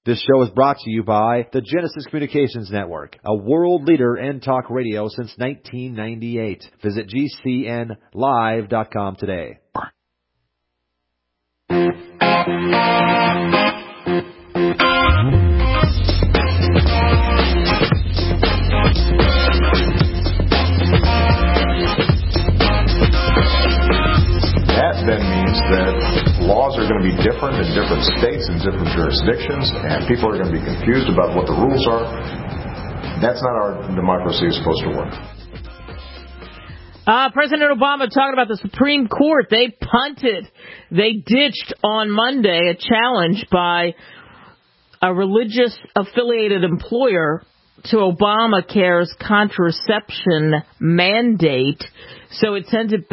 This show is brought to you by the Genesis Communications Network, a world leader in talk radio since 1998. Visit GCNlive.com today. That then means that laws are going to be different in different states and different jurisdictions, and people are going to be confused about what the rules are. That's not how our democracy is supposed to work. President Obama talking about the Supreme Court. They punted. They ditched on Monday a challenge by a religious-affiliated employer to Obamacare's contraception mandate. So it sends it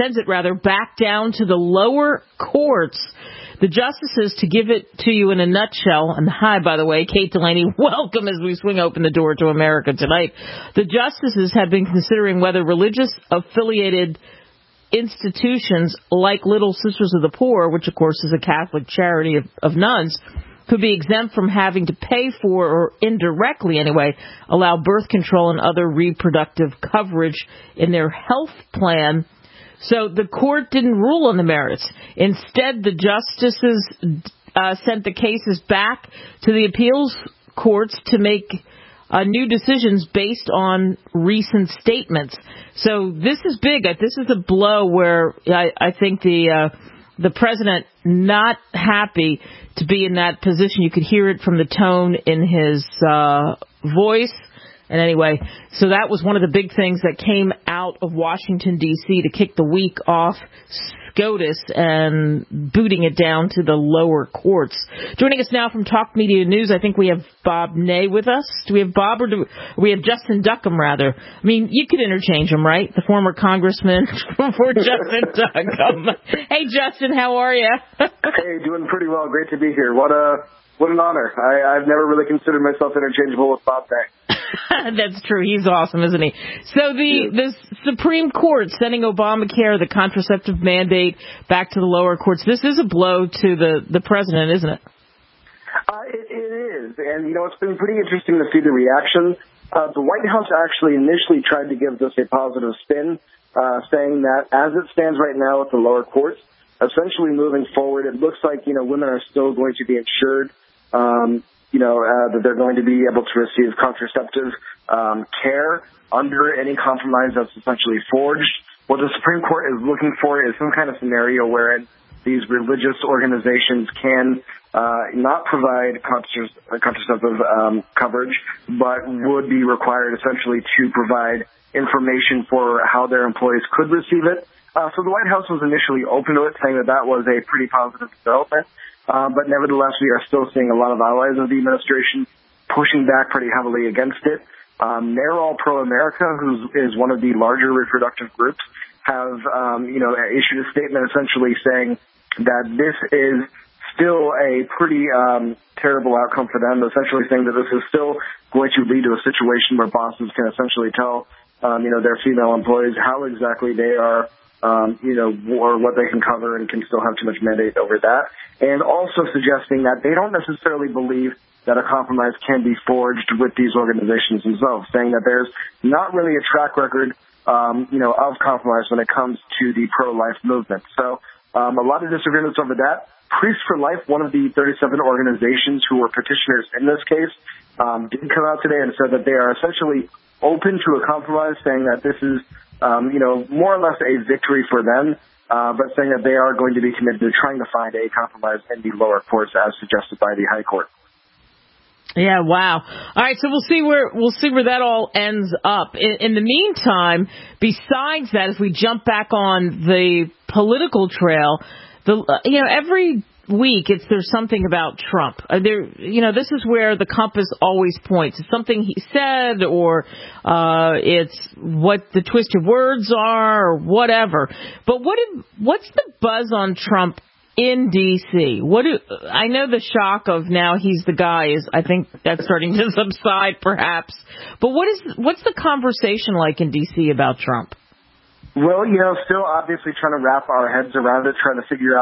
back down to the lower courts. The justices, to give it to you in a nutshell, and hi, by the way, Kate Delaney, welcome as we swing open the door to America tonight. The justices have been considering whether religious-affiliated institutions like Little Sisters of the Poor, which, of course, is a Catholic charity of nuns, could be exempt from having to pay for, or indirectly anyway, allow birth control and other reproductive coverage in their health plan. So the court didn't rule on the merits. Instead, the justices sent the cases back to the appeals courts to make new decisions based on recent statements. So this is big. This is a blow where I think the president not happy to be in that position. You could hear it from the tone in his voice. And anyway, so that was one of the big things that came out of Washington, D.C. to kick the week off SCOTUS and booting it down to the lower courts. Joining us now from Talk Media News, I think we have Bob Ney with us. Do we have Bob, or do we have Justin Duckham, rather? I mean, you could interchange them, right? The former congressman for Justin Duckham. Hey, Justin, how are you? Hey, doing pretty well. Great to be here. What an honor. I've never really considered myself interchangeable with Bob Ney. That's true. He's awesome, isn't he? So the Supreme Court sending Obamacare, the contraceptive mandate, back to the lower courts. This is a blow to the president, isn't it? It is. And, it's been pretty interesting to see the reaction. The White House actually initially tried to give this a positive spin, saying that as it stands right now at the lower courts, essentially moving forward, it looks like, women are still going to be insured. That they're going to be able to receive contraceptive care under any compromise that's essentially forged. What the Supreme Court is looking for is some kind of scenario wherein these religious organizations can not provide contraceptive coverage, but would be required essentially to provide information for how their employees could receive it. So the White House was initially open to it, saying that was a pretty positive development. But nevertheless, we are still seeing a lot of allies of the administration pushing back pretty heavily against it. They're all pro-America, who is one of the larger reproductive groups, have issued a statement essentially saying that this is still a pretty terrible outcome for them, essentially saying that this is still going to lead to a situation where bosses can essentially tell their female employees how exactly they are or what they can cover, and can still have too much mandate over that. And also suggesting that they don't necessarily believe that a compromise can be forged with these organizations themselves, saying that there's not really a track record, of compromise when it comes to the pro-life movement. So a lot of disagreements over that. Priests for Life, one of the 37 organizations who were petitioners in this case, did come out today and said that they are essentially open to a compromise, saying that this is more or less a victory for them, but saying that they are going to be committed to trying to find a compromise in the lower courts as suggested by the High Court. Yeah, wow. All right, so we'll see where that all ends up. In the meantime, besides that, if we jump back on the political trail, every week there's something about Trump. This is where the compass always points. It's something he said, or it's what the twisted words are, or whatever. But what's the buzz on Trump in D.C.? I know the shock of now he's the guy I think that's starting to subside, perhaps. But what's the conversation like in D.C. about Trump? Well, still obviously trying to wrap our heads around it, trying to figure out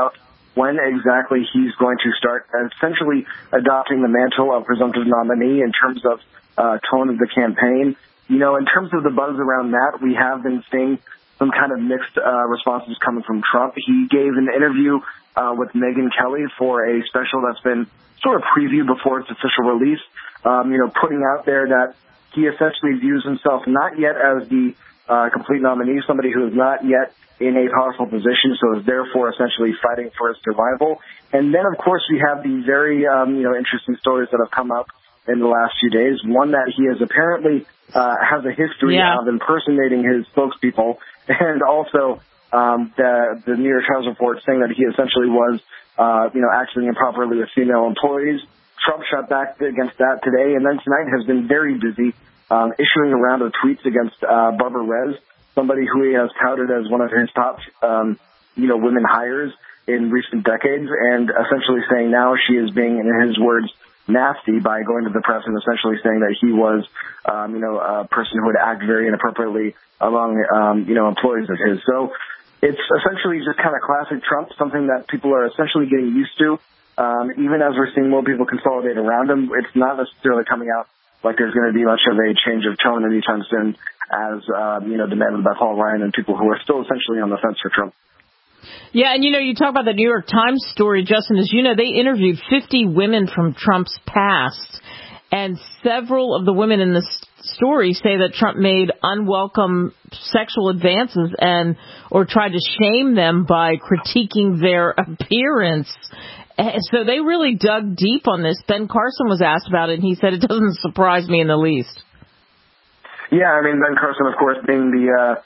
when exactly he's going to start essentially adopting the mantle of presumptive nominee in terms of tone of the campaign. In terms of the buzz around that, we have been seeing some kind of mixed responses coming from Trump. He gave an interview with Megyn Kelly for a special that's been sort of previewed before its official release, putting out there that he essentially views himself not yet as the complete nominee, somebody who is not yet in a powerful position, so is therefore essentially fighting for his survival. And then, of course, we have the very, interesting stories that have come up in the last few days. One that he has apparently has a history of impersonating his spokespeople, and also the New York Times report saying that he essentially was, acting improperly with female employees. Trump shot back against that today, and then tonight has been very busy issuing a round of tweets against Barbara Rez, somebody who he has touted as one of his top, women hires in recent decades, and essentially saying now she is being, in his words, nasty by going to the press and essentially saying that he was, a person who would act very inappropriately among, employees of his. So it's essentially just kind of classic Trump, something that people are essentially getting used to. Even as we're seeing more people consolidate around him, it's not necessarily coming out like there's going to be much of a change of tone anytime soon, as, demanded by Paul Ryan and people who are still essentially on the fence for Trump. Yeah, and you talk about the New York Times story, Justin, as you know, they interviewed 50 women from Trump's past, and several of the women in this story say that Trump made unwelcome sexual advances or tried to shame them by critiquing their appearance. So they really dug deep on this. Ben Carson was asked about it, and he said, it doesn't surprise me in the least. Yeah, I mean, Ben Carson, of course, being the,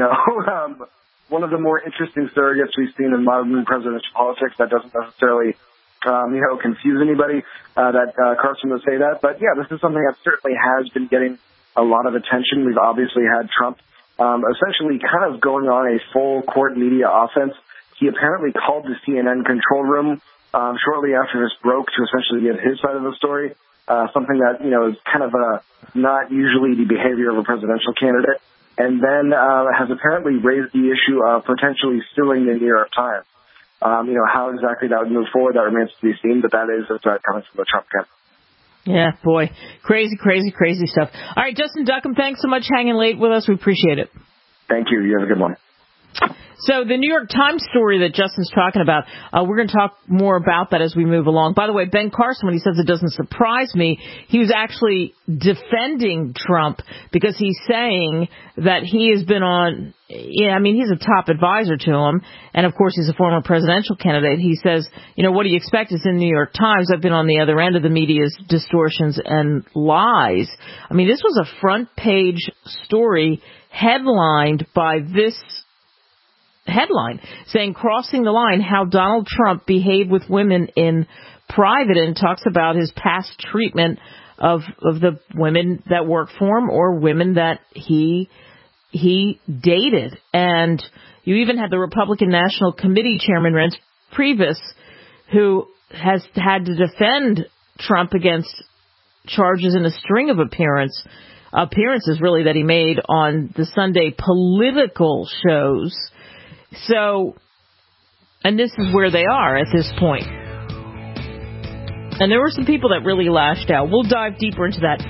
one of the more interesting surrogates we've seen in modern presidential politics. That doesn't necessarily, confuse anybody that Carson would say that. But, yeah, this is something that certainly has been getting a lot of attention. We've obviously had Trump essentially kind of going on a full court media offense. He apparently called the CNN control room shortly after this broke to essentially give his side of the story. Something that, is kind of not usually the behavior of a presidential candidate, and then has apparently raised the issue of potentially suing the New York Times. How exactly that would move forward, that remains to be seen, but that is a threat coming from the Trump camp. Yeah, boy. Crazy, crazy, crazy stuff. All right, Justin Duckham, thanks so much hanging late with us. We appreciate it. Thank you. You have a good one. So the New York Times story that Justin's talking about, we're going to talk more about that as we move along. By the way, Ben Carson, when he says it doesn't surprise me, he was actually defending Trump because he's saying that he has been on, he's a top advisor to him. And, of course, he's a former presidential candidate. He says, what do you expect? It's in the New York Times. I've been on the other end of the media's distortions and lies. I mean, this was a front page story headlined by this headline saying crossing the line, how Donald Trump behaved with women in private, and talks about his past treatment of the women that work for him or women that he dated. And you even had the Republican National Committee Chairman Reince Priebus, who has had to defend Trump against charges in a string of appearances really that he made on the Sunday political shows. So, and this is where they are at this point. And there were some people that really lashed out. We'll dive deeper into that.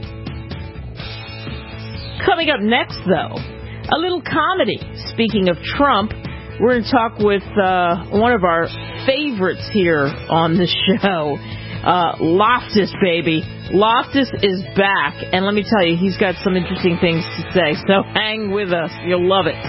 Coming up next, though, a little comedy. Speaking of Trump, we're going to talk with one of our favorites here on the show, Loftus, baby. Loftus is back, and let me tell you, he's got some interesting things to say. So hang with us. You'll love it.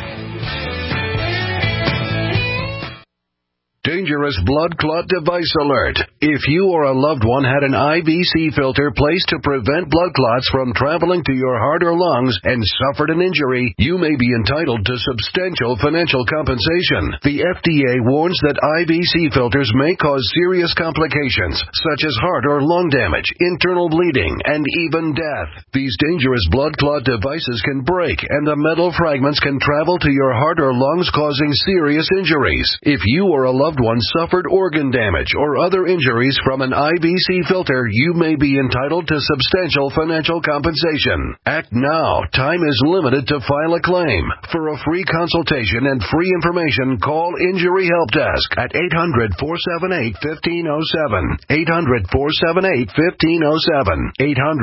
Dangerous blood clot device alert. If you or a loved one had an IVC filter placed to prevent blood clots from traveling to your heart or lungs and suffered an injury, you may be entitled to substantial financial compensation. The FDA warns that IVC filters may cause serious complications, such as heart or lung damage, internal bleeding, and even death. These dangerous blood clot devices can break, and the metal fragments can travel to your heart or lungs, causing serious injuries. If you or a loved loved one suffered organ damage or other injuries from an IBC filter, you may be entitled to substantial financial compensation. Act now. Time is limited to file a claim. For a free consultation and free information, call Injury Help Desk at 800-478-1507. 800-478-1507.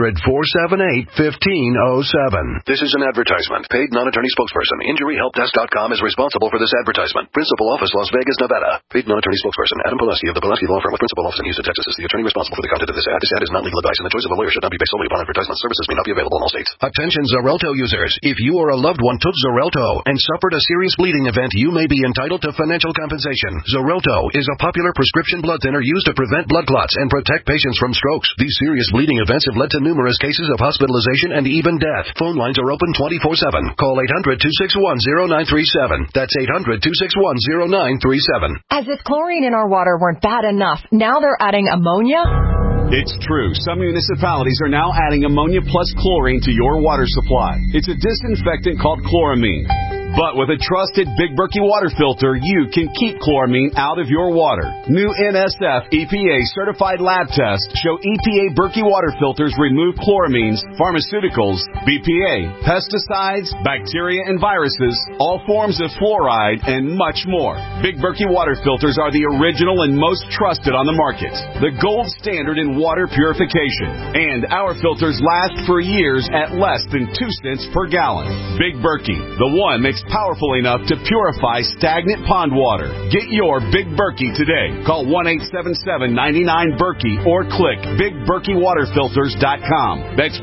800-478-1507. This is an advertisement. Paid non-attorney spokesperson. InjuryHelpDesk.com is responsible for this advertisement. Principal office, Las Vegas, Nevada. Paid non-attorney spokesperson. Adam Pileski of the Pileski Law Firm with principal office in Houston, Texas is the attorney responsible for the content of this ad. This ad is not legal advice, and the choice of a lawyer should not be based solely upon advertisement. Services may not be available in all states. Attention Xarelto users. If you or a loved one took Xarelto and suffered a serious bleeding event, you may be entitled to financial compensation. Xarelto is a popular prescription blood thinner used to prevent blood clots and protect patients from strokes. These serious bleeding events have led to numerous cases of hospitalization and even death. Phone lines are open 24/7. Call 800-261-0937. That's 800-261-0937. As if chlorine in our water weren't bad enough, now they're adding ammonia? It's true. Some municipalities are now adding ammonia plus chlorine to your water supply. It's a disinfectant called chloramine. But with a trusted Big Berkey water filter, you can keep chloramine out of your water. New NSF EPA certified lab tests show EPA Berkey water filters remove chloramines, pharmaceuticals, BPA, pesticides, bacteria and viruses, all forms of fluoride, and much more. Big Berkey water filters are the original and most trusted on the market. The gold standard in water purification. And our filters last for years at less than 2 cents per gallon. Big Berkey, the one makes powerful enough to purify stagnant pond water. Get your Big Berkey today. Call 1-877-99-BERKEY or click BigBerkeyWaterFilters.com. That's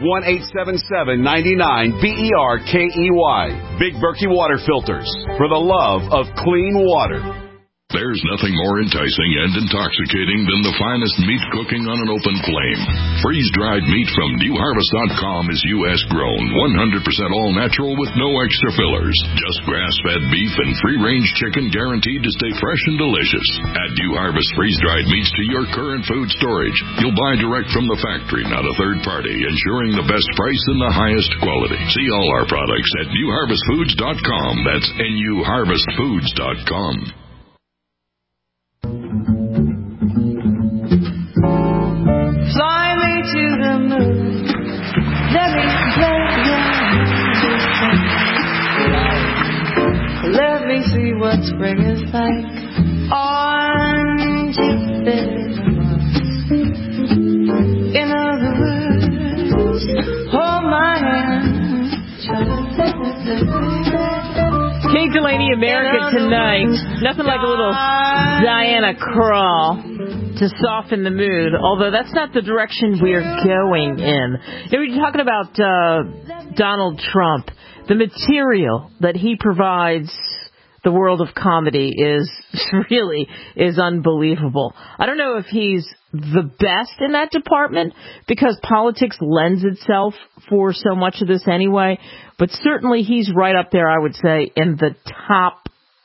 1-877-99-BERKEY. Big Berkey Water Filters, for the love of clean water. There's nothing more enticing and intoxicating than the finest meat cooking on an open flame. Freeze-dried meat from NewHarvest.com is U.S. grown, 100% all natural with no extra fillers. Just grass-fed beef and free-range chicken guaranteed to stay fresh and delicious. Add New Harvest freeze-dried meats to your current food storage. You'll buy direct from the factory, not a third party, ensuring the best price and the highest quality. See all our products at NewHarvestFoods.com. That's NewHarvestFoods.com. Fly me to the moon. Let me play the Let me see what spring is like on Jupiter. In other words, hold my hand. Kate Delaney, America Tonight. Nothing like a little Diana Krall to soften the mood, although that's not the direction we're going in. We're talking about Donald Trump. The material that he provides the world of comedy is unbelievable. I don't know if he's the best in that department because politics lends itself for so much of this anyway, but certainly he's right up there, I would say, in the top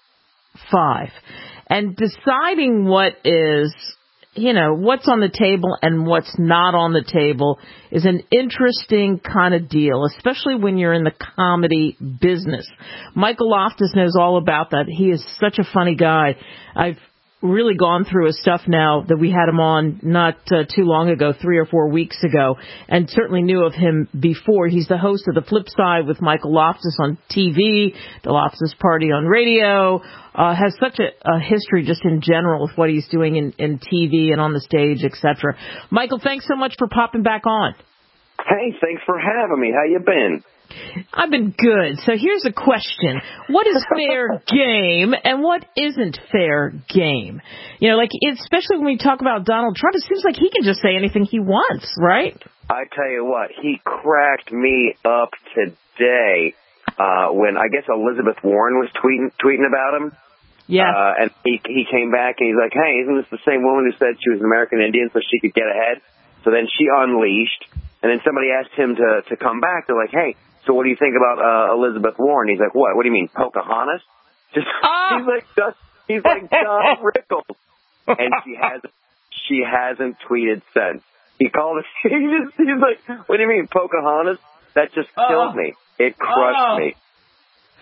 5. And deciding what is, what's on the table and what's not on the table is an interesting kind of deal, especially when you're in the comedy business. Michael Loftus knows all about that. He is such a funny guy. I've really gone through his stuff now that we had him on not too long ago, 3 or 4 weeks ago, and certainly knew of him before. He's the host of The Flip Side with Michael Loftus on TV, The Loftus Party on radio, has such a history just in general with what he's doing in TV and on the stage, etc. Michael, thanks so much for popping back on. Hey, thanks for having me. How you been? I've been good. So here's a question. What is fair game and what isn't fair game? Especially when we talk about Donald Trump, it seems like he can just say anything he wants, right? I tell you what, he cracked me up today when I guess Elizabeth Warren was tweeting about him. Yeah. And he came back and he's like, hey, isn't this the same woman who said she was an American Indian so she could get ahead? So then she unleashed, and then somebody asked him to come back. They're like, hey, so what do you think about Elizabeth Warren? He's like, what? What do you mean, Pocahontas? He's like Don Rickles, and she hasn't tweeted since. He called us. He's like, what do you mean, Pocahontas? That just killed me. It crushed me.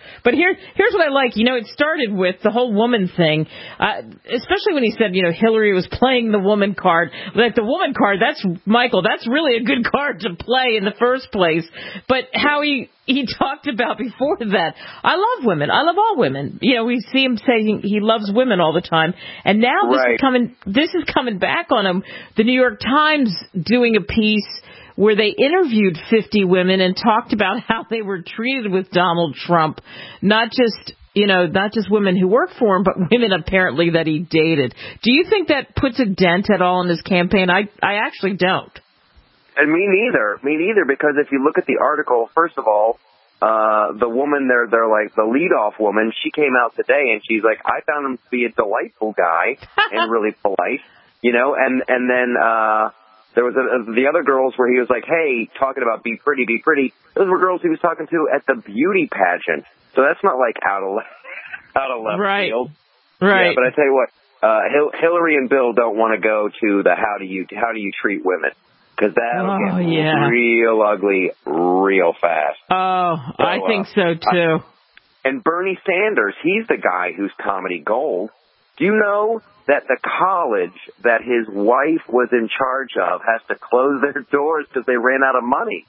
But here's what I like. It started with the whole woman thing, especially when he said, Hillary was playing the woman card. Like, the woman card, that's really a good card to play in the first place. But how he talked about before that, I love women. I love all women. We see him saying he loves women all the time. And now this is coming back on him. The New York Times doing a piece where they interviewed 50 women and talked about how they were treated with Donald Trump, not just women who work for him, but women apparently that he dated. Do you think that puts a dent at all in his campaign? I actually don't. And me neither, because if you look at the article, first of all, the woman they're like the leadoff woman, she came out today and she's like, I found him to be a delightful guy and really polite, and then there was the other girls where he was like, hey, talking about be pretty. Those were girls he was talking to at the beauty pageant. So that's not like out of left field. Right. Yeah, but I tell you what, Hillary and Bill don't want to go to the how do you treat women, because that'll get real ugly real fast. Oh, so, I think so too. And Bernie Sanders, he's the guy who's comedy gold. Do you know that the college that his wife was in charge of has to close their doors because they ran out of money?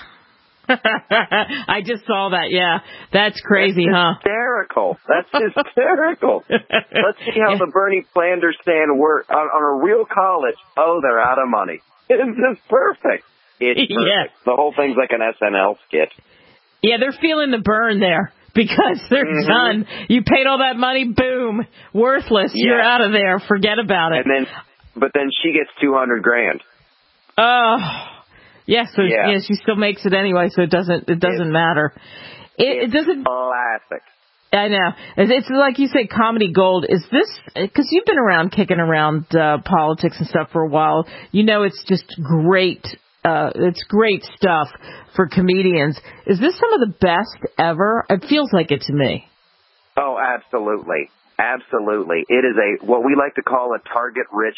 I just saw that, yeah. That's crazy, hysterical. That's hysterical. Let's see how the Bernie Sanders stand work on a real college. Oh, they're out of money. It's just perfect. It's perfect. Yeah. The whole thing's like an SNL skit. Yeah, they're feeling the burn there. Because they're done. You paid all that money, boom, worthless. Yeah. You're out of there. Forget about it. But then she gets $200,000. Oh, yeah. So she still makes it anyway. So it doesn't matter. It doesn't. Classic. I know. It's like you say, comedy gold. Is this because you've been kicking around politics and stuff for a while? It's just great. It's great stuff for comedians. Is this some of the best ever? It feels like it to me. Oh, absolutely. Absolutely. It is what we like to call a target-rich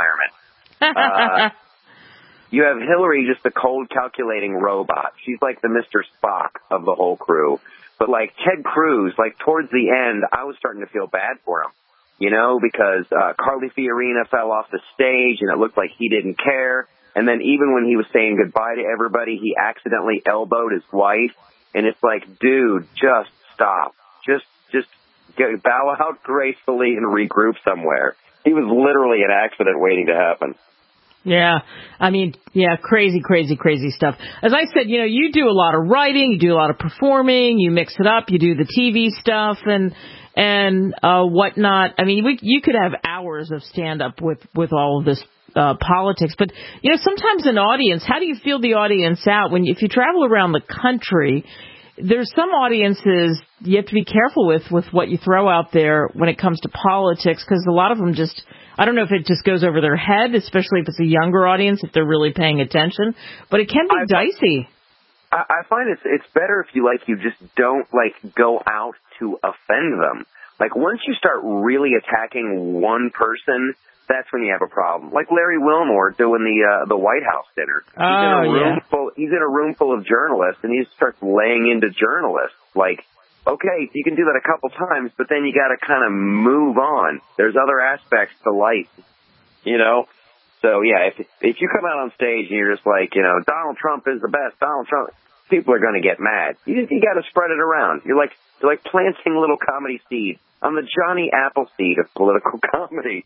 environment. You have Hillary, just a cold calculating robot. She's like the Mr. Spock of the whole crew. But like Ted Cruz, like towards the end, I was starting to feel bad for him. Because Carly Fiorina fell off the stage and it looked like he didn't care. And then even when he was saying goodbye to everybody, he accidentally elbowed his wife. And it's like, dude, just stop. Just bow out gracefully and regroup somewhere. He was literally an accident waiting to happen. Yeah. I mean, yeah, crazy stuff. As I said, you do a lot of writing, you do a lot of performing, you mix it up, you do the TV stuff and whatnot. I mean, you could have hours of stand-up with all of this politics. But, sometimes an audience, how do you feel the audience out? If you travel around the country, there's some audiences you have to be careful with what you throw out there when it comes to politics, because a lot of them just, I don't know if it just goes over their head, especially if it's a younger audience, if they're really paying attention. But it can be dicey. I find it's better if you just don't go out to offend them. Like once you start really attacking one person, that's when you have a problem. Like Larry Wilmore doing the White House dinner. He's in a room full of journalists, and he starts laying into journalists. Like, okay, you can do that a couple times, but then you got to kind of move on. There's other aspects to life, So yeah, if you come out on stage and you're just like, Donald Trump is the best, Donald Trump, people are going to get mad. You got to spread it around. You're like planting little comedy seeds. I'm the Johnny Appleseed of political comedy.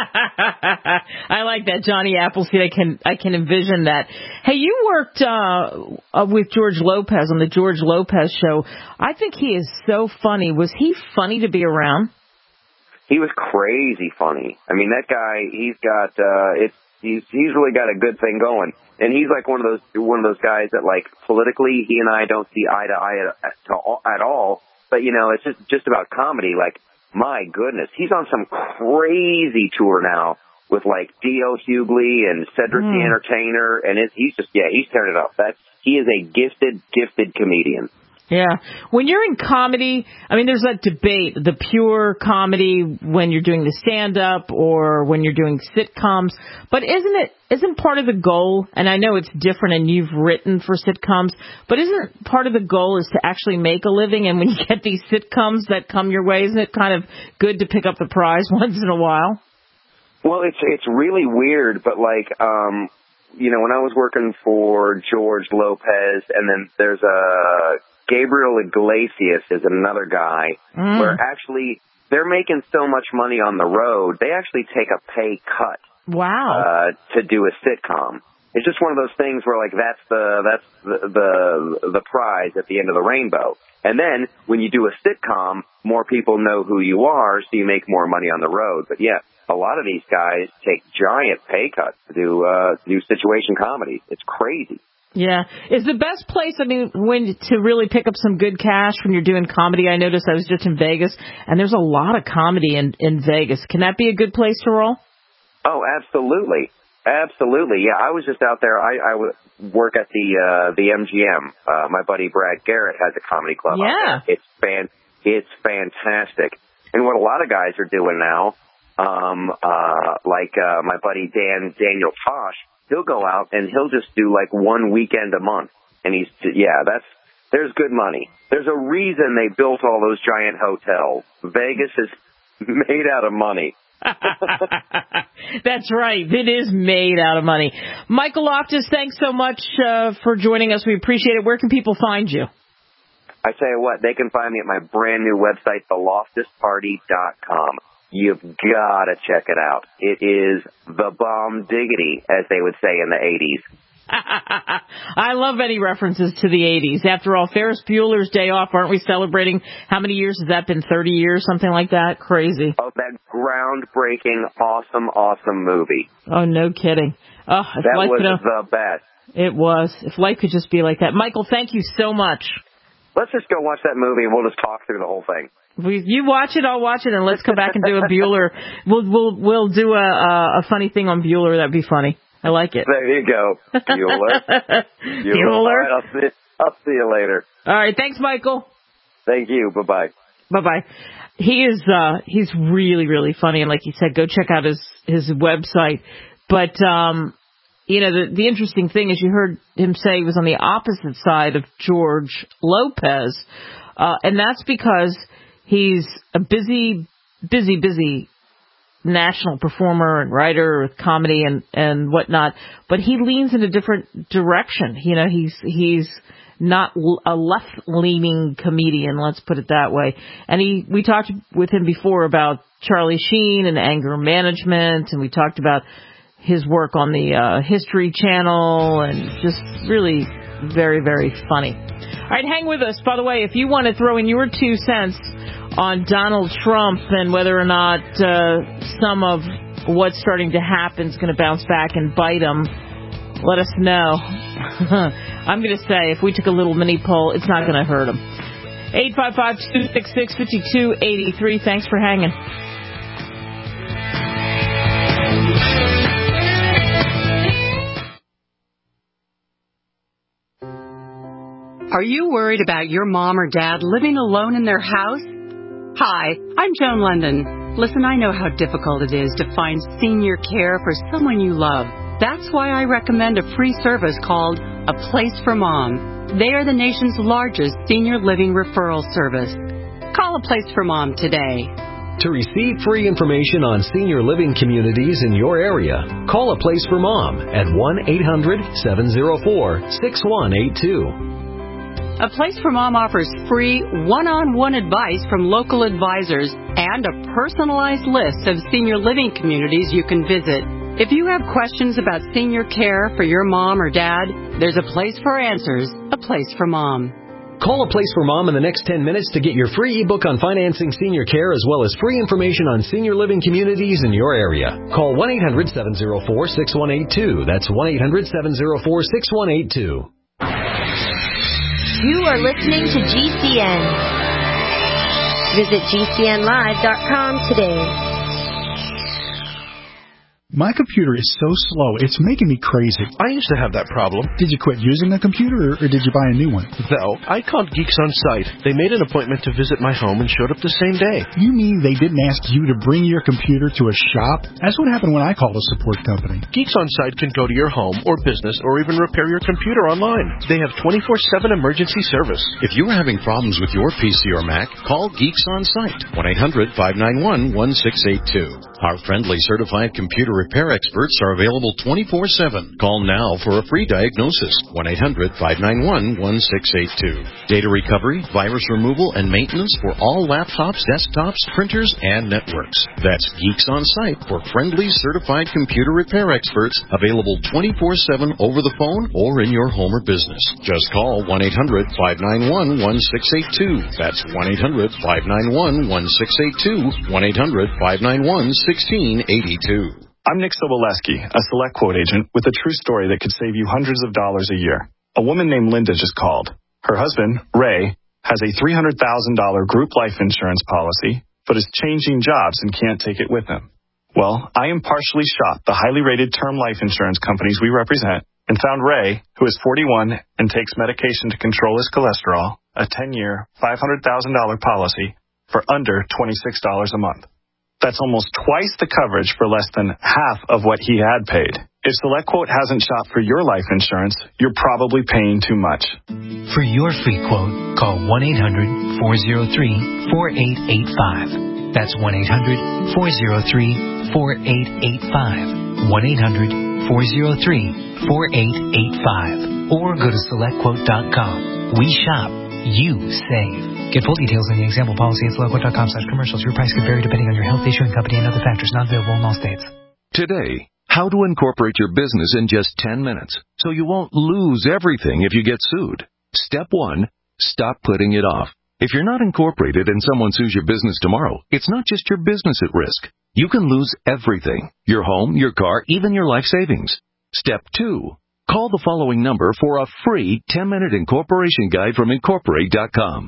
I like that, Johnny Appleseed. I can envision that. Hey, you worked with George Lopez on the George Lopez show. I think he is so funny. Was he funny to be around? He was crazy funny. I mean, that guy, he's got he's really got a good thing going. And he's like one of those guys that politically he and I don't see eye to eye at all. But, it's just about comedy. Like, my goodness, he's on some crazy tour now with, D.L. Hughley and Cedric the Entertainer. And he's tearing it up. He is a gifted comedian. Yeah. When you're in comedy, I mean, there's that debate, the pure comedy when you're doing the stand-up or when you're doing sitcoms. But isn't part of the goal, and I know it's different and you've written for sitcoms, but isn't part of the goal is to actually make a living? And when you get these sitcoms that come your way, isn't it kind of good to pick up the prize once in a while? Well, it's really weird, but like, when I was working for George Lopez, and then there's Gabriel Iglesias is another guy where actually they're making so much money on the road, they actually take a pay cut. Wow. To do a sitcom. It's just one of those things where like that's the prize at the end of the rainbow. And then when you do a sitcom, more people know who you are, so you make more money on the road. But yeah, a lot of these guys take giant pay cuts to do situation comedy. It's crazy. Yeah. Is the best place, I mean, to really pick up some good cash when you're doing comedy? I noticed I was just in Vegas, and there's a lot of comedy in Vegas. Can that be a good place to roll? Oh, absolutely. Absolutely. Yeah, I was just out there. I work at the MGM. My buddy Brad Garrett has a comedy club out there. It's fantastic. And what a lot of guys are doing now, my buddy Daniel Tosh, he'll go out and he'll just do like one weekend a month. And there's good money. There's a reason they built all those giant hotels. Vegas is made out of money. That's right. It is made out of money. Michael Loftus, thanks so much for joining us. We appreciate it. Where can people find you? I tell you what, they can find me at my brand new website, theloftusparty.com. You've got to check it out. It is the bomb diggity, as they would say in the 80s. I love any references to the 80s. After all, Ferris Bueller's Day Off, aren't we celebrating? How many years has that been? 30 years, something like that? Crazy. Oh, that groundbreaking, awesome movie. Oh, no kidding. Oh, that was the best. It was. If life could just be like that. Michael, thank you so much. Let's just go watch that movie and we'll just talk through the whole thing. You watch it, I'll watch it, and let's come back and do a Bueller. We'll do a funny thing on Bueller. That'd be funny. I like it. There you go, Bueller. Bueller. All right, I'll see you later. All right, thanks, Michael. Thank you. Bye-bye. Bye-bye. He's really, really funny, and like he said, go check out his website. But the interesting thing is, you heard him say he was on the opposite side of George Lopez, and that's because he's a busy national performer and writer with comedy and whatnot, but he leans in a different direction. He's not a left-leaning comedian, let's put it that way. And we talked with him before about Charlie Sheen and anger management, and we talked about his work on the History Channel, and just really very, very funny. All right, hang with us. By the way, if you want to throw in your 2 cents on Donald Trump and whether or not some of what's starting to happen is going to bounce back and bite him, let us know. I'm going to say, if we took a little mini poll, it's not going to hurt him. 855-266-5283. Thanks for hanging. Are you worried about your mom or dad living alone in their house? Hi, I'm Joan London. Listen, I know how difficult it is to find senior care for someone you love. That's why I recommend a free service called A Place for Mom. They are the nation's largest senior living referral service. Call A Place for Mom today. To receive free information on senior living communities in your area, call A Place for Mom at 1-800-704-6182. A Place for Mom offers free one-on-one advice from local advisors and a personalized list of senior living communities you can visit. If you have questions about senior care for your mom or dad, there's a place for answers, A Place for Mom. Call A Place for Mom in the next 10 minutes to get your free ebook on financing senior care, as well as free information on senior living communities in your area. Call 1-800-704-6182. That's 1-800-704-6182. You are listening to GCN. Visit GCNlive.com today. My computer is so slow, it's making me crazy. I used to have that problem. Did you quit using the computer, or did you buy a new one? No, I called Geeks On Site. They made an appointment to visit my home and showed up the same day. You mean they didn't ask you to bring your computer to a shop? That's what happened when I called a support company. Geeks On Site can go to your home or business or even repair your computer online. They have 24/7 emergency service. If you are having problems with your PC or Mac, call Geeks On Site. 1-800-591-1682. Our friendly certified computer repair experts are available 24/7. Call now for a free diagnosis. 1-800-591-1682. Data recovery, virus removal, and maintenance for all laptops, desktops, printers, and networks. That's Geeks On Site for friendly certified computer repair experts available 24/7 over the phone or in your home or business. Just call 1-800-591-1682. That's 1-800-591-1682. 1-800-591-1682. I'm Nick Soboleski, a Select Quote agent with a true story that could save you hundreds of dollars a year. A woman named Linda just called. Her husband, Ray, has a $300,000 group life insurance policy, but is changing jobs and can't take it with him. Well, I impartially shopped the highly rated term life insurance companies we represent and found Ray, who is 41 and takes medication to control his cholesterol, a 10-year, $500,000 policy for under $26 a month. That's almost twice the coverage for less than half of what he had paid. If SelectQuote hasn't shopped for your life insurance, you're probably paying too much. For your free quote, call 1-800-403-4885. That's 1-800-403-4885. 1-800-403-4885. Or go to SelectQuote.com. We shop. You save. Get full details in the example policy at SelectQuote.com/commercials. Your price could vary depending on your health, issue, and company and other factors not available in all states. Today, how to incorporate your business in just 10 minutes so you won't lose everything if you get sued. Step 1, stop putting it off. If you're not incorporated and someone sues your business tomorrow, it's not just your business at risk. You can lose everything: your home, your car, even your life savings. Step 2, call the following number for a free 10-minute incorporation guide from Incorporate.com.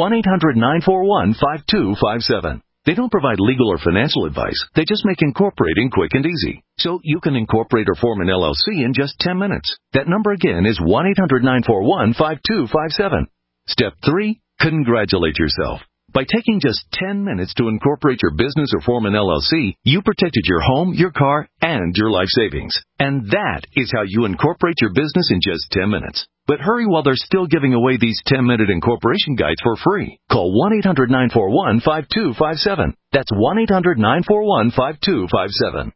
1-800-941-5257. They don't provide legal or financial advice. They just make incorporating quick and easy. So you can incorporate or form an LLC in just 10 minutes. That number again is 1-800-941-5257. Step 3, congratulate yourself. By taking just 10 minutes to incorporate your business or form an LLC, you protected your home, your car, and your life savings. And that is how you incorporate your business in just 10 minutes. But hurry while they're still giving away these 10-minute incorporation guides for free. Call 1-800-941-5257. That's 1-800-941-5257.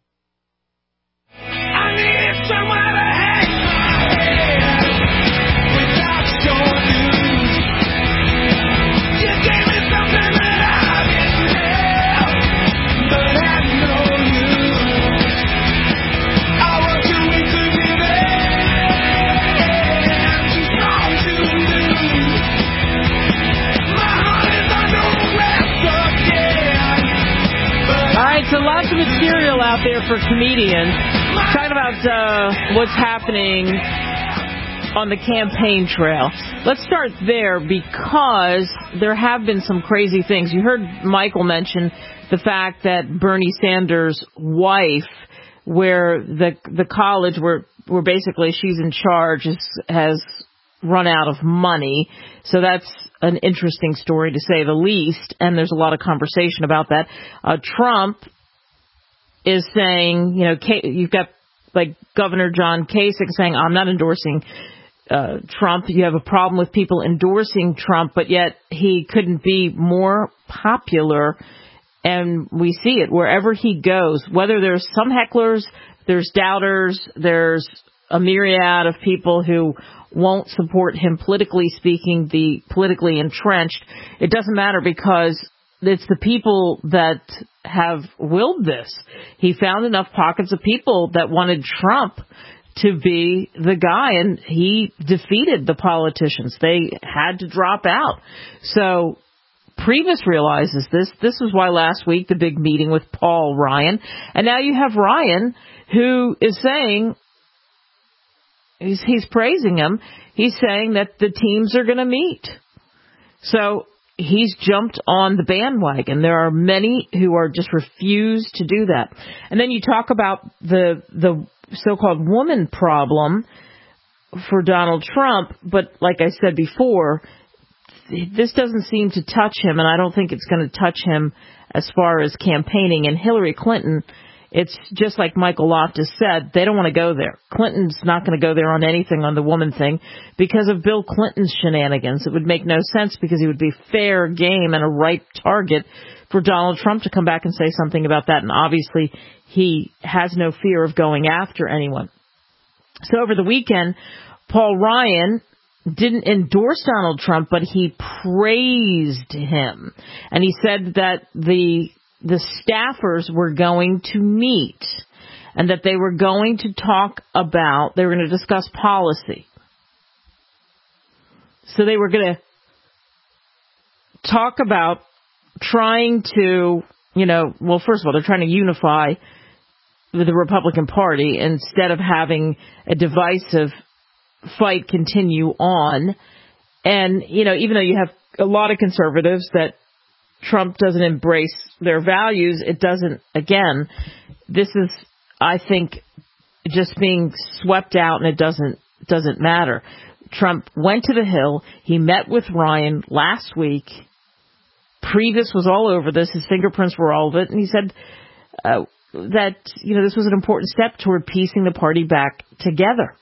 So lots of material out there for comedians. Talking about what's happening on the campaign trail. Let's start there because there have been some crazy things. You heard Michael mention the fact that Bernie Sanders' wife, where the college where basically she's in charge has run out of money. So that's an interesting story to say the least, and there's a lot of conversation about that. Trump is saying, you've got like Governor John Kasich saying, I'm not endorsing Trump. You have a problem with people endorsing Trump, but yet he couldn't be more popular. And we see it wherever he goes, whether there's some hecklers, there's doubters, there's a myriad of people who won't support him politically speaking, the politically entrenched. It doesn't matter because it's the people that have willed this. He found enough pockets of people that wanted Trump to be the guy, and he defeated the politicians. They had to drop out. So Priebus realizes this. This was why last week the big meeting with Paul Ryan. And now you have Ryan who is saying, he's praising him. He's saying that the teams are going to meet. So he's jumped on the bandwagon. There are many who are just refuse to do that. And then you talk about the so-called woman problem for Donald Trump, but like I said before, this doesn't seem to touch him, and I don't think it's going to touch him as far as campaigning. And Hillary Clinton, it's just like Michael Loftus said, they don't want to go there. Clinton's not going to go there on anything on the woman thing because of Bill Clinton's shenanigans. It would make no sense because he would be fair game and a ripe target for Donald Trump to come back and say something about that. And obviously he has no fear of going after anyone. So over the weekend, Paul Ryan didn't endorse Donald Trump, but he praised him. And he said that the staffers were going to meet and that they were going to they were going to discuss policy. So they were going to talk about trying to, first of all, they're trying to unify the Republican Party instead of having a divisive fight continue on. And, even though you have a lot of conservatives that Trump doesn't embrace their values, it doesn't, again, this is, I think, just being swept out, and it doesn't matter. Trump went to the Hill. He met with Ryan last week. Priebus was all over this. His fingerprints were all of it. And he said that, this was an important step toward piecing the party back together.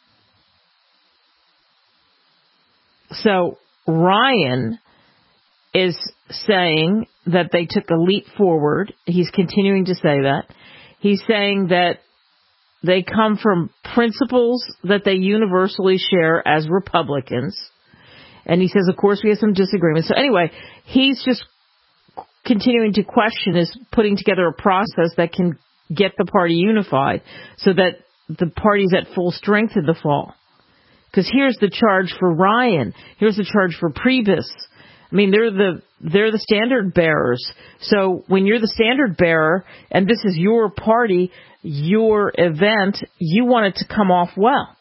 So Ryan is saying that they took a leap forward. He's continuing to say that. He's saying that they come from principles that they universally share as Republicans. And he says, of course, we have some disagreements. So anyway, he's just continuing to question, is putting together a process that can get the party unified so that the party's at full strength in the fall. Because here's the charge for Ryan. Here's the charge for Priebus. I mean, they're the standard bearers. So when you're the standard bearer and this is your party, your event, you want it to come off well.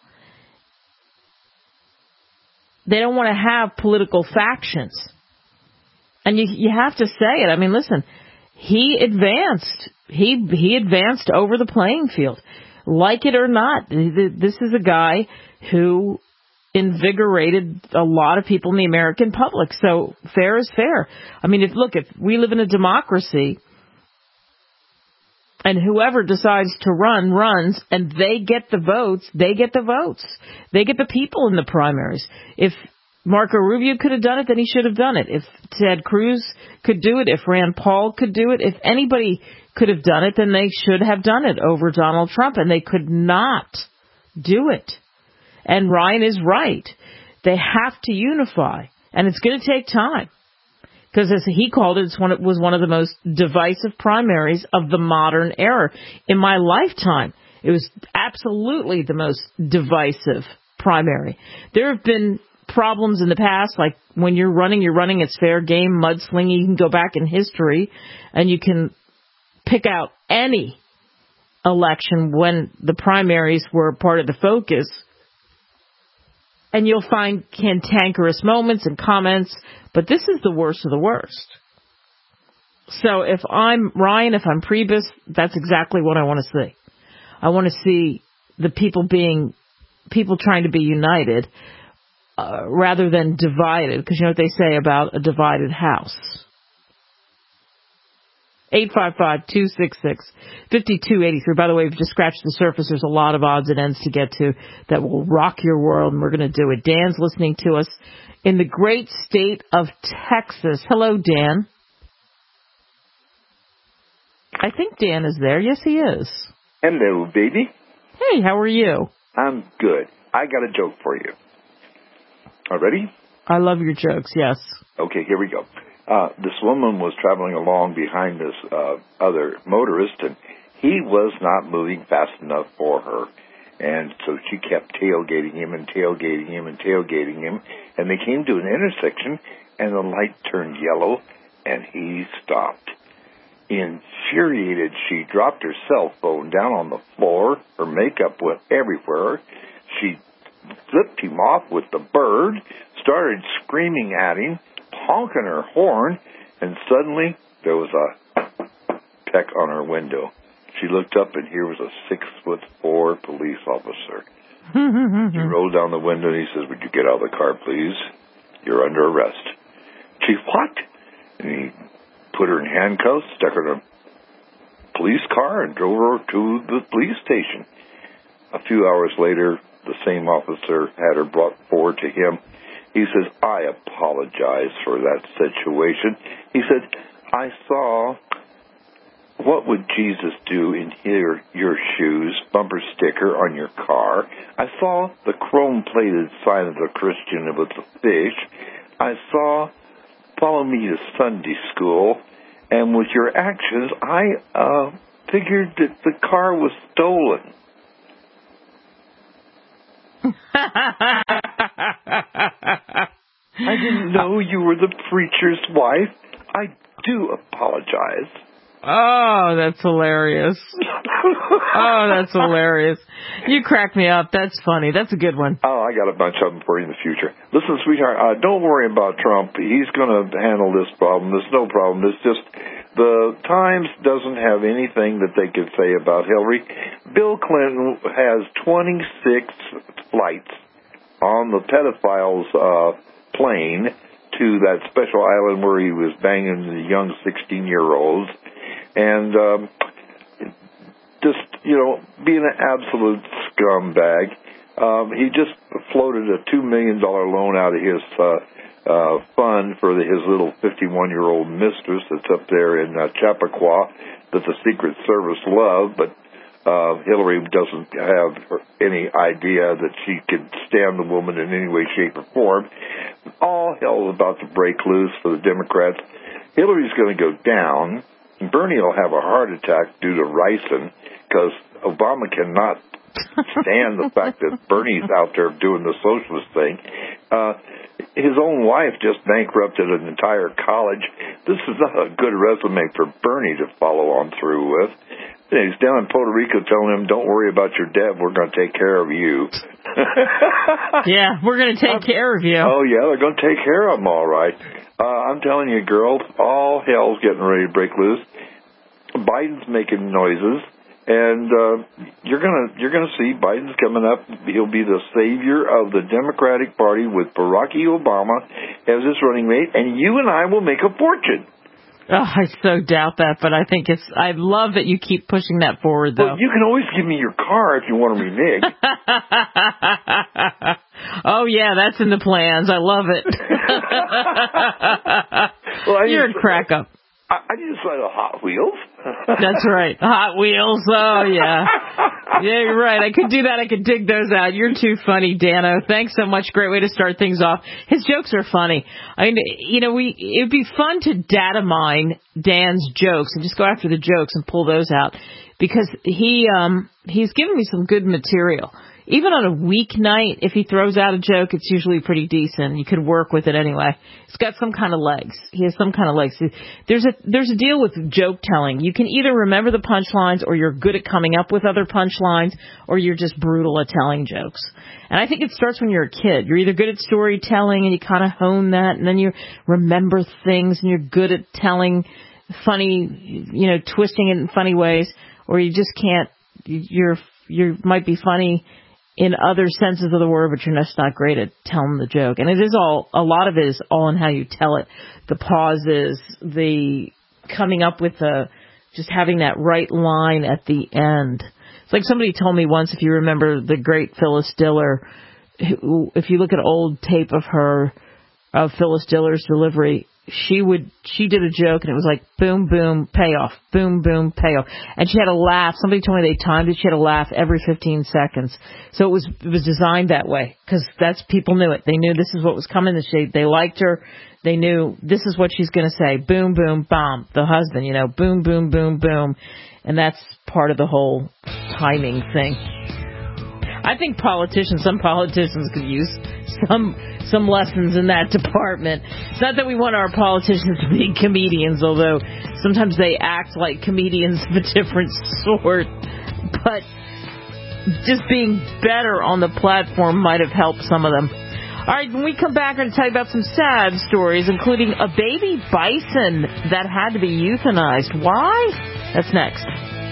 They don't want to have political factions. And you have to say it. I mean, listen, he advanced. He advanced over the playing field. Like it or not, this is a guy who invigorated a lot of people in the American public. So fair is fair. I mean, if we live in a democracy and whoever decides to run, runs, and they get the votes, they get the votes. They get the people in the primaries. If Marco Rubio could have done it, then he should have done it. If Ted Cruz could do it, if Rand Paul could do it, if anybody could have done it, then they should have done it over Donald Trump, and they could not do it. And Ryan is right. They have to unify, and it's going to take time. Because as he called it, it was one of the most divisive primaries of the modern era. In my lifetime, it was absolutely the most divisive primary. There have been problems in the past, like when you're running, it's fair game, mudslinging. You can go back in history, and you can pick out any election when the primaries were part of the focus, and you'll find cantankerous moments and comments, but this is the worst of the worst. So if I'm Ryan, if I'm Priebus, that's exactly what I want to see. I want to see the people trying to be united rather than divided, because you know what they say about a divided house. 855-266-5283. By the way, we've just scratched the surface. There's a lot of odds and ends to get to that will rock your world, and we're going to do it. Dan's listening to us in the great state of Texas. Hello, Dan. I think Dan is there. Yes, he is. Hello, baby. Hey, how are you? I'm good. I got a joke for you. All ready? I love your jokes, yes. Okay, here we go. This woman was traveling along behind this other motorist, and he was not moving fast enough for her. And so she kept tailgating him and tailgating him and tailgating him. And they came to an intersection, and the light turned yellow, and he stopped. Infuriated, she dropped her cell phone down on the floor. Her makeup went everywhere. She flipped him off with the bird, started screaming at him, honking her horn, and suddenly there was a peck on her window. She looked up, and here was a 6'4" police officer. He rolled down the window, and he says, "Would you get out of the car, please? You're under arrest." She, "What?" And he put her in handcuffs, stuck her in a police car, and drove her to the police station. A few hours later, the same officer had her brought forward to him. He says, "I apologize for that situation." He said, "I saw what would Jesus do in your shoes bumper sticker on your car. I saw the chrome-plated sign of the Christian with the fish. I saw follow me to Sunday school. And with your actions, I figured that the car was stolen." "I didn't know you were the preacher's wife. I do apologize." Oh, that's hilarious. Oh, that's hilarious. You crack me up. That's funny. That's a good one. Oh, I got a bunch of them for you in the future. Listen, sweetheart, don't worry about Trump. He's going to handle this problem. There's no problem. It's just the Times doesn't have anything that they could say about Hillary. Bill Clinton has 26 flights on the pedophile's plane to that special island where he was banging the young 16-year-olds. And just, being an absolute scumbag. He just floated a $2 million loan out of his fund for his little 51-year-old mistress that's up there in Chappaqua that the Secret Service love, but Hillary doesn't have any idea that she could stand the woman in any way, shape, or form. All hell is about to break loose for the Democrats. Hillary's going to go down. Bernie will have a heart attack due to ricin because Obama cannot stand the fact that Bernie's out there doing the socialist thing. His own wife just bankrupted an entire college. This is not a good resume for Bernie to follow on through with. He's down in Puerto Rico telling him, "Don't worry about your debt. We're going to take care of you." Yeah, we're going to take care of you. Oh, yeah, they're going to take care of him all right. I'm telling you, girls, all hell's getting ready to break loose. Biden's making noises, and you're gonna see Biden's coming up. He'll be the savior of the Democratic Party with Barack Obama as his running mate, and you and I will make a fortune. Oh, I so doubt that, but I think I love that you keep pushing that forward, though. Well, you can always give me your car if you want to renege. Oh, yeah, that's in the plans. I love it. Well, you're a crack up. I need to sign a Hot Wheels. That's right. Hot Wheels. Oh, yeah. Yeah, you're right. I could do that. I could dig those out. You're too funny, Dano. Thanks so much. Great way to start things off. His jokes are funny. I mean, it'd be fun to data mine Dan's jokes and just go after the jokes and pull those out because he's given me some good material. Even on a weeknight, if he throws out a joke, it's usually pretty decent. You could work with it anyway. It's got some kind of legs. He has some kind of legs. There's a deal with joke telling. You can either remember the punchlines, or you're good at coming up with other punchlines, or you're just brutal at telling jokes. And I think it starts when you're a kid. You're either good at storytelling and you kind of hone that, and then you remember things and you're good at telling funny, twisting it in funny ways, or you just can't. You might be funny in other senses of the word, but you're just not great at telling the joke. And a lot of it is all in how you tell it. The pauses, the coming up with just having that right line at the end. It's like somebody told me once, if you remember the great Phyllis Diller, if you look at old tape of Phyllis Diller's delivery, she did a joke and it was like boom, boom, payoff, boom, boom, payoff. And she had a laugh. Somebody told me they timed it. She had a laugh every 15 seconds. So it was designed that way because people knew it. They knew this is what was coming. They liked her. They knew this is what she's going to say. Boom, boom, bomb. The husband, boom, boom, boom, boom. And that's part of the whole timing thing. I think some politicians could use some lessons in that department. It's not that we want our politicians to be comedians, although sometimes they act like comedians of a different sort. But just being better on the platform might have helped some of them. All right, when we come back, I'm going to tell you about some sad stories, including a baby bison that had to be euthanized. Why? That's next.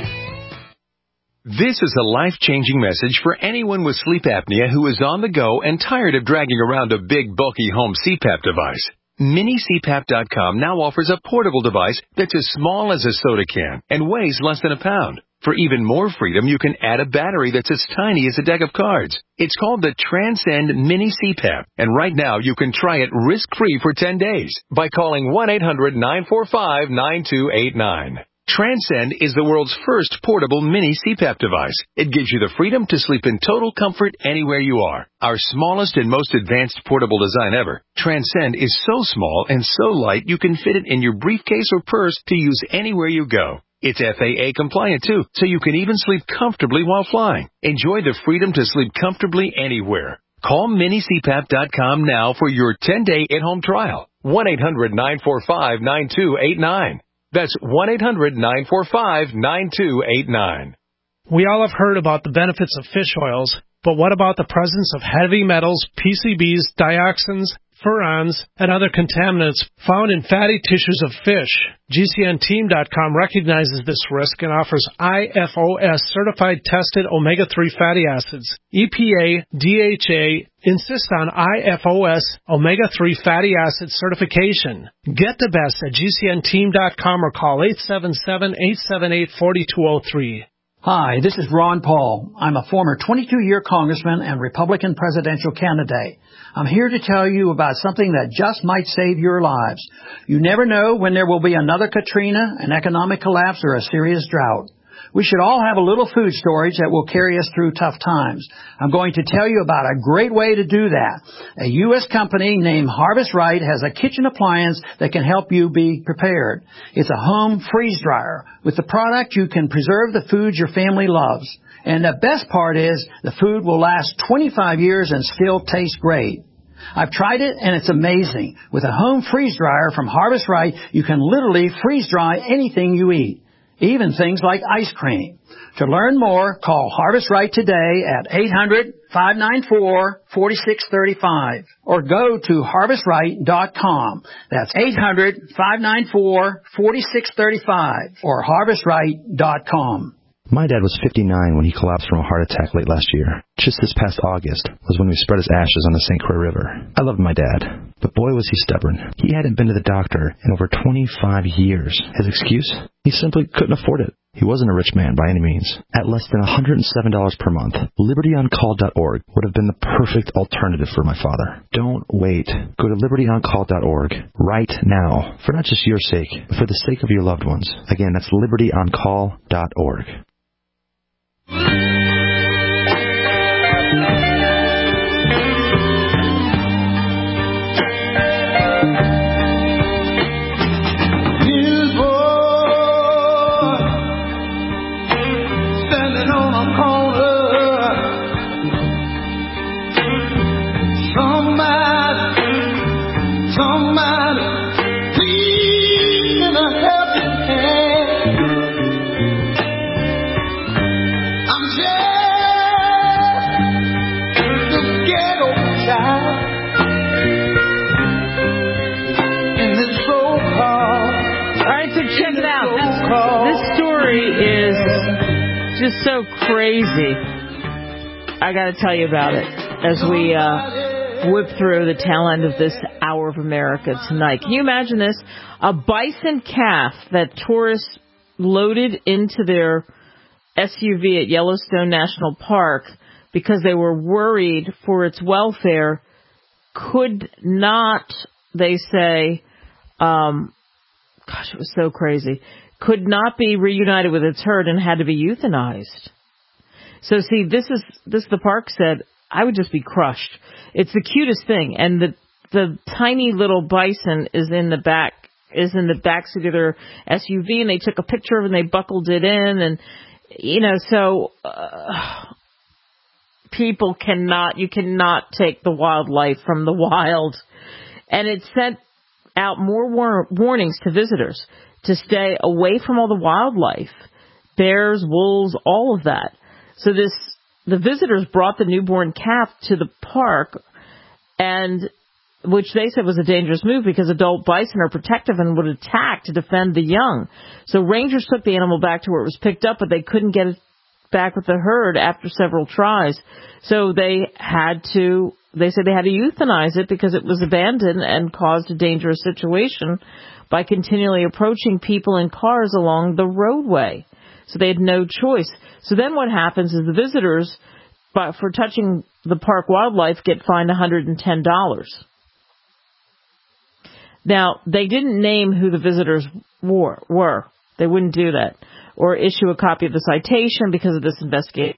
This is a life-changing message for anyone with sleep apnea who is on the go and tired of dragging around a big, bulky home CPAP device. MiniCPAP.com now offers a portable device that's as small as a soda can and weighs less than a pound. For even more freedom, you can add a battery that's as tiny as a deck of cards. It's called the Transcend Mini CPAP, and right now you can try it risk-free for 10 days by calling 1-800-945-9289. Transcend is the world's first portable mini CPAP device. It gives you the freedom to sleep in total comfort anywhere you are. Our smallest and most advanced portable design ever, Transcend is so small and so light you can fit it in your briefcase or purse to use anywhere you go. It's FAA compliant too, so you can even sleep comfortably while flying. Enjoy the freedom to sleep comfortably anywhere. Call MiniCPAP.com now for your 10-day at-home trial. 1-800-945-9289. That's 1-800-945-9289. We all have heard about the benefits of fish oils, but what about the presence of heavy metals, PCBs, dioxins, furans, and other contaminants found in fatty tissues of fish? GCNteam.com recognizes this risk and offers IFOS certified tested omega-3 fatty acids. EPA, DHA insist on IFOS omega-3 fatty acid certification. Get the best at GCNteam.com or call 877-878-4203. Hi, this is Ron Paul. I'm a former 22-year congressman and Republican presidential candidate. I'm here to tell you about something that just might save your lives. You never know when there will be another Katrina, an economic collapse, or a serious drought. We should all have a little food storage that will carry us through tough times. I'm going to tell you about a great way to do that. A U.S. company named Harvest Right has a kitchen appliance that can help you be prepared. It's a home freeze dryer. With the product, you can preserve the foods your family loves. And the best part is the food will last 25 years and still taste great. I've tried it, and it's amazing. With a home freeze dryer from Harvest Right, you can literally freeze dry anything you eat, even things like ice cream. To learn more, call Harvest Right today at 800-594-4635 or go to harvestright.com. That's 800-594-4635 or harvestright.com. My dad was 59 when he collapsed from a heart attack late last year. Just this past August was when we spread his ashes on the St. Croix River. I loved my dad, but boy was he stubborn. He hadn't been to the doctor in over 25 years. His excuse? He simply couldn't afford it. He wasn't a rich man by any means. At less than $107 per month, LibertyOnCall.org would have been the perfect alternative for my father. Don't wait. Go to LibertyOnCall.org right now, for not just your sake, but for the sake of your loved ones. Again, that's LibertyOnCall.org. Just so crazy. I got to tell you about it as we whip through the tail end of this hour of America tonight. Can you imagine this? A bison calf that tourists loaded into their SUV at Yellowstone National Park because they were worried for its welfare could not, they say, gosh, it was so crazy, could not be reunited with its herd and had to be euthanized. So see, this the park said, I would just be crushed. It's the cutest thing, and the tiny little bison is in the backseat of their SUV, and they took a picture of it and they buckled it in, and so you cannot take the wildlife from the wild, and it sent out more warnings to visitors to stay away from all the wildlife, bears, wolves, all of that. So the visitors brought the newborn calf to the park, and which they said was a dangerous move because adult bison are protective and would attack to defend the young. So rangers took the animal back to where it was picked up, but they couldn't get it back with the herd after several tries. So they said they had to euthanize it because it was abandoned and caused a dangerous situation by continually approaching people in cars along the roadway. So they had no choice. So then what happens is the visitors, for touching the park wildlife, get fined $110. Now, they didn't name who the visitors were. They wouldn't do that. Or issue a copy of the citation because of this investigation.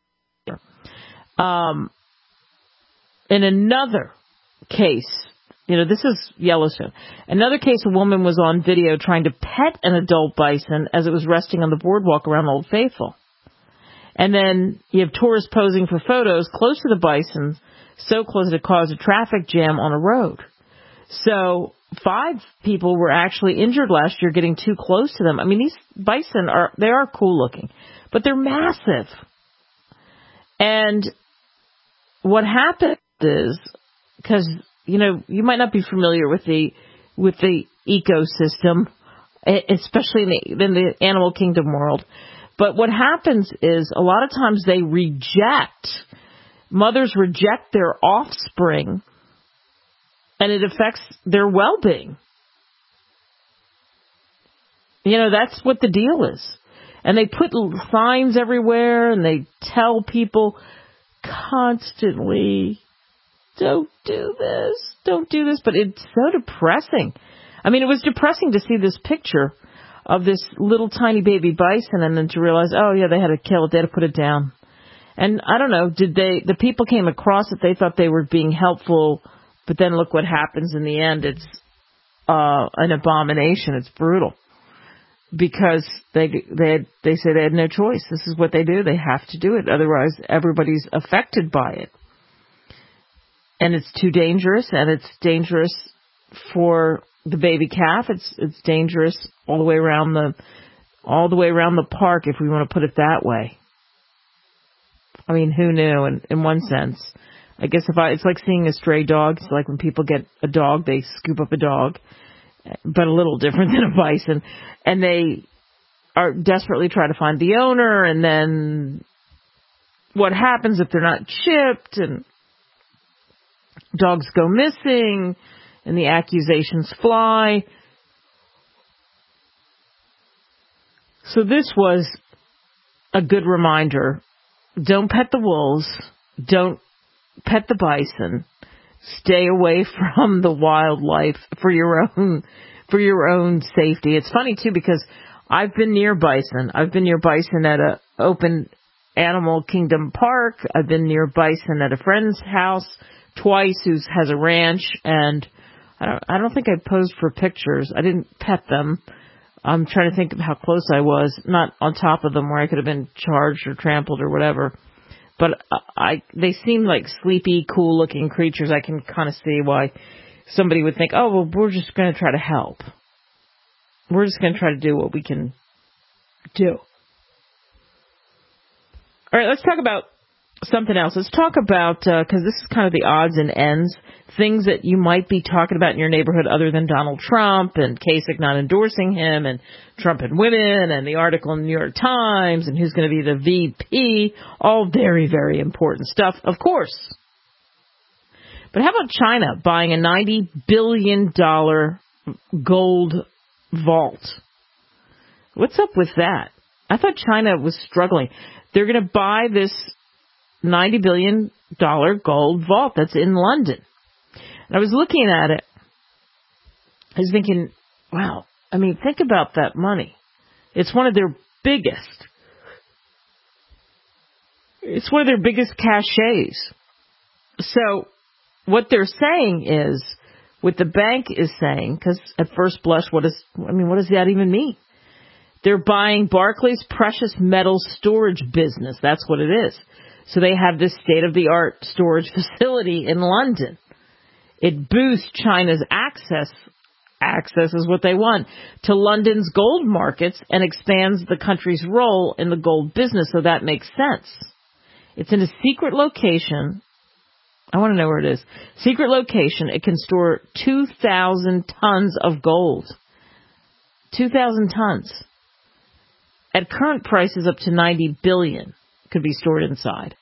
In another case, this is Yellowstone. Another case, a woman was on video trying to pet an adult bison as it was resting on the boardwalk around Old Faithful. And then you have tourists posing for photos close to the bison, so close that it caused a traffic jam on a road. So 5 people were actually injured last year getting too close to them. I mean, these bison are cool looking, but they're massive. And what happened is, because, you might not be familiar with the ecosystem, especially in the animal kingdom world. But what happens is a lot of times mothers reject their offspring, and it affects their well-being. That's what the deal is. And they put signs everywhere, and they tell people constantly, don't do this. But it's so depressing. I mean, it was depressing to see this picture of this little tiny baby bison and then to realize, oh, yeah, they had to kill it. They had to put it down. And I don't know, the people came across it, they thought they were being helpful, but then look what happens in the end. It's an abomination. It's brutal. Because they say they had no choice. This is what they do. They have to do it. Otherwise, everybody's affected by it. And it's too dangerous, and it's dangerous for the baby calf. It's dangerous all the way around the park, if we want to put it that way. I mean, who knew? In one sense, I guess it's like seeing a stray dog. It's like when people get a dog, they scoop up a dog, but a little different than a bison, and they are desperately trying to find the owner. And then what happens if they're not chipped? And dogs go missing, and the accusations fly. So this was a good reminder. Don't pet the wolves. Don't pet the bison. Stay away from the wildlife for your own safety. It's funny too, because I've been near bison. I've been near bison at a open animal kingdom park. I've been near bison at a friend's house twice who has a ranch, and I don't think I posed for pictures. I didn't pet them. I'm trying to think of how close I was, not on top of them where I could have been charged or trampled or whatever. But they seem like sleepy, cool-looking creatures. I can kind of see why somebody would think, oh, well, we're just going to try to help. We're just going to try to do what we can do. All right, let's talk about something else. Let's talk about, because this is kind of the odds and ends, things that you might be talking about in your neighborhood other than Donald Trump and Kasich not endorsing him and Trump and women and the article in the New York Times and who's going to be the VP. All very, very important stuff, of course. But how about China buying a $90 billion gold vault? What's up with that? I thought China was struggling. They're going to buy this $90 billion gold vault that's in London. And I was looking at it. I was thinking, wow, I mean, think about that money. It's one of their biggest. It's one of their biggest cachets. So what they're saying is, what the bank is saying, because at first blush, what does that even mean? They're buying Barclays precious metals storage business. That's what it is. So they have this state-of-the-art storage facility in London. It boosts China's access is what they want, to London's gold markets and expands the country's role in the gold business, so that makes sense. It's in a secret location I want to know where it is. Secret location. It can store 2,000 tons of gold. 2,000 tons. At current prices, up to $90 billion could be stored inside.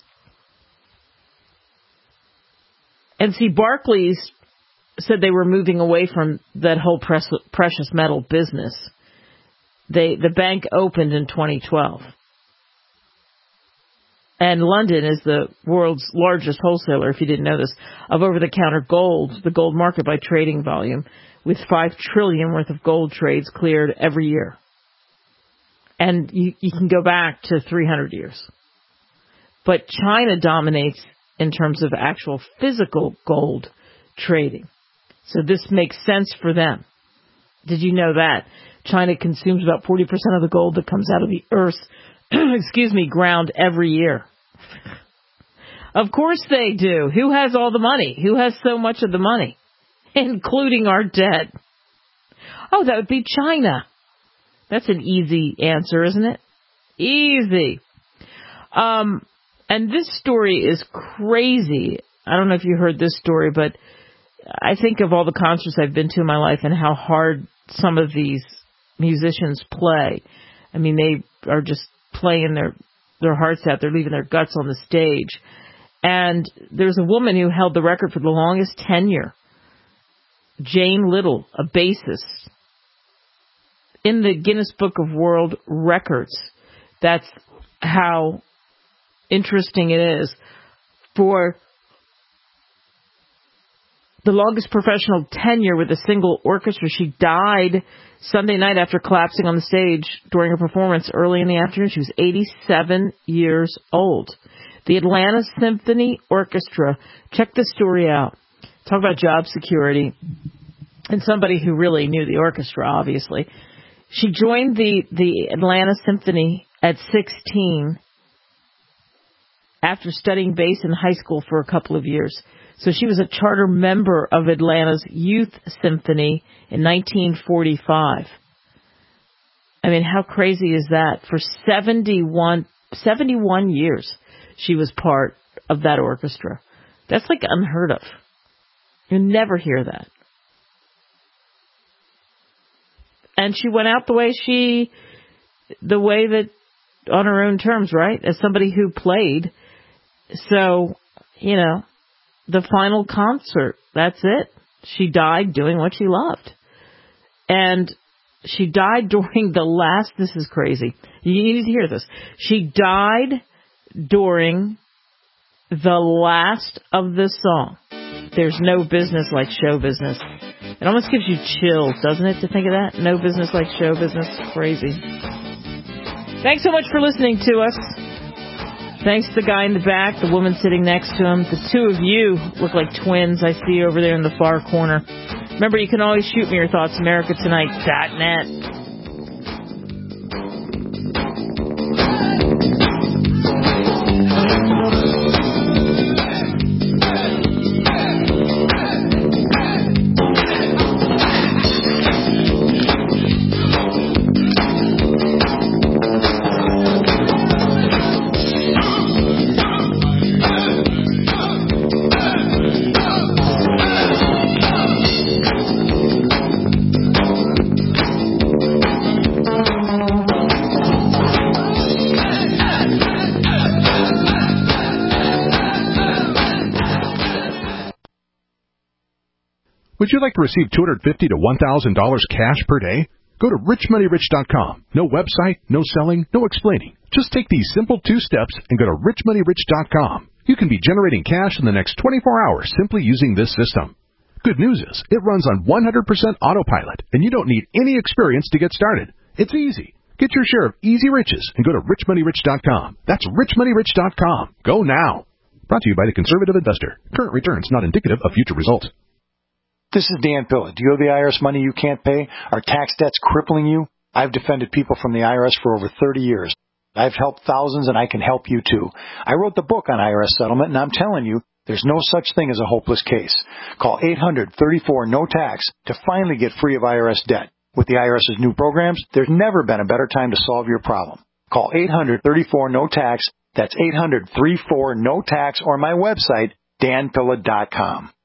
And see, Barclays said they were moving away from that whole precious metal business. The bank opened in 2012. And London is the world's largest wholesaler, if you didn't know this, of over-the-counter gold, the gold market by trading volume, with $5 trillion worth of gold trades cleared every year. And you can go back to 300 years. But China dominates in terms of actual physical gold trading. So this makes sense for them. Did you know that? China consumes about 40% of the gold that comes out of the Earth's ground every year. Of course they do. Who has all the money? Who has so much of the money? Including our debt. Oh, that would be China. That's an easy answer, isn't it? Easy. And this story is crazy. I don't know if you heard this story, but I think of all the concerts I've been to in my life and how hard some of these musicians play. I mean, they are just playing their hearts out. They're leaving their guts on the stage. And there's a woman who held the record for the longest tenure. Jane Little, a bassist. In the Guinness Book of World Records. That's how interesting it is. For the longest professional tenure with a single orchestra, she died Sunday night after collapsing on the stage during a performance early in the afternoon. She was 87 years old. The Atlanta Symphony Orchestra. Check this story out. Talk about job security. And somebody who really knew the orchestra, obviously. She joined the Atlanta Symphony at 16 after studying bass in high school for a couple of years. So she was a charter member of Atlanta's Youth Symphony in 1945. I mean, how crazy is that? For 71 years, she was part of that orchestra. That's like unheard of. You never hear that. And she went out the way that on her own terms, right? As somebody who played. So, you know, the final concert, that's it. She died doing what she loved. And she died during this is crazy. You need to hear this. She died during the last of the song. There's no business like show business. It almost gives you chills, doesn't it, to think of that? No business like show business. Crazy. Thanks so much for listening to us. Thanks to the guy in the back, the woman sitting next to him. The two of you look like twins. I see you over there in the far corner. Remember, you can always shoot me your thoughts, AmericaTonight.net. Would you like to receive $250 to $1,000 cash per day? Go to richmoneyrich.com. No website, no selling, no explaining. Just take these simple 2 steps and go to richmoneyrich.com. You can be generating cash in the next 24 hours simply using this system. Good news is, it runs on 100% autopilot, and you don't need any experience to get started. It's easy. Get your share of easy riches and go to richmoneyrich.com. That's richmoneyrich.com. Go now. Brought to you by the Conservative Investor. Current returns not indicative of future results. This is Dan Pilla. Do you owe the IRS money you can't pay? Are tax debts crippling you? I've defended people from the IRS for over 30 years. I've helped thousands, and I can help you too. I wrote the book on IRS settlement, and I'm telling you, there's no such thing as a hopeless case. Call 800-34-NO-TAX to finally get free of IRS debt. With the IRS's new programs, there's never been a better time to solve your problem. Call 800-34-NO-TAX. That's 800-34-NO-TAX, or my website, danpilla.com.